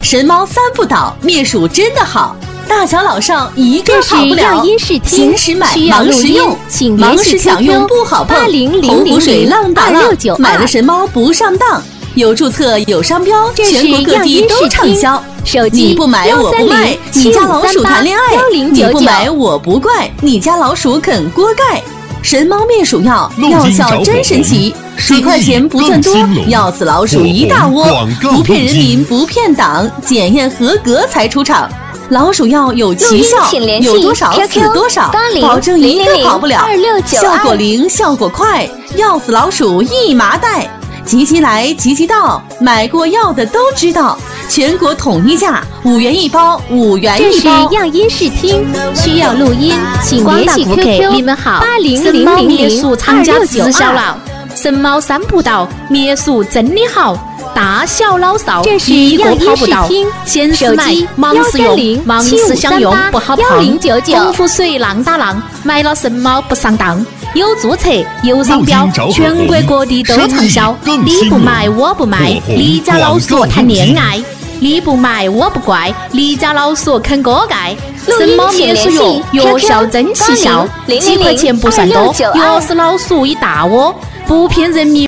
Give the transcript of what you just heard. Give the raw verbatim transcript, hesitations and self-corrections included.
神猫三不倒，灭鼠真的好。大小老少一个跑不了，闲时买，忙时用，忙时享用不好碰。洪湖水浪打浪，买了神猫不上当。有注册有商标，全国各地都畅销。你不买我不卖，你家老鼠谈恋爱；你不买我不怪，你家老鼠啃锅盖。神猫灭鼠药，药效真神奇，几块钱不算多，要死老鼠一大窝，不骗人民不骗党，检验合格才出厂。老鼠药有奇效，有多少死多少，保证一个跑不了，效果灵，效果快，要死老鼠一麻袋。急急来，急急到，买过药的都知道，全国统一价，五元一包，五元一包。 这是样音视听，需要录音，请联系 Q Q 你们好， 八零零零零灭鼠厂家直销了，神猫三不倒，灭鼠真的好。大小老少一个跑不到，闲时买，忙时用，忙时享用不好碰。洪湖水浪打浪，买了神猫不上当。有注册有商标，全国各地都畅销。你不买我不卖，你家老鼠谈恋爱。你不买我不怪，你家老鼠啃锅盖。神猫灭鼠药，药效真奇效，几块钱不算多，药死老鼠一大窝，不骗人民。